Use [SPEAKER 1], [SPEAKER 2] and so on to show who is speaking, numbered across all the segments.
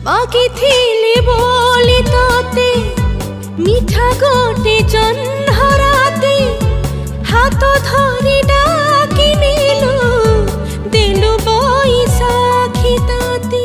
[SPEAKER 1] मागिथिली बोली तोते मिठा गोटे जन्हराती हाथ धरी डाकी नीलु देलु बैसाखी ताती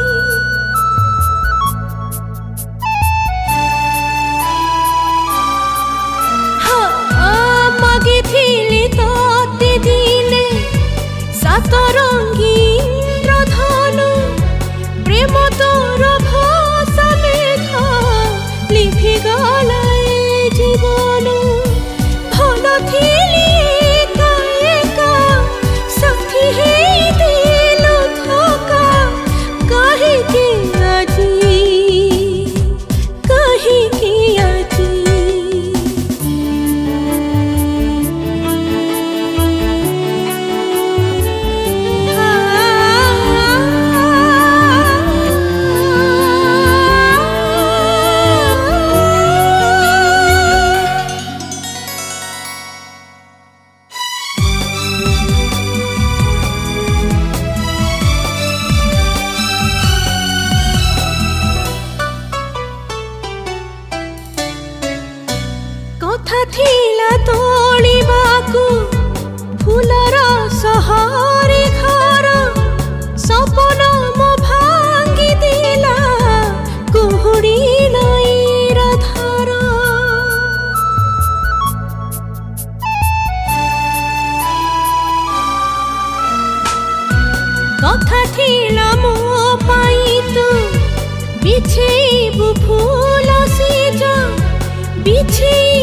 [SPEAKER 1] मागिथिली तोते दिले सात रंगी इंद्रधनु प्रेम तोर भाषा मेघ लिभि गला जीवन भल थिली एका एका साथी हे दिलु धोका कहिके आजी कहिके आजी कथा थिला तोलिबाकु फुलर सहरी घर सपन मो भांगी दिला कुहुड़ी नईर धार कथा थिला मो पाई तू बिछेबु फूल सिज बिछे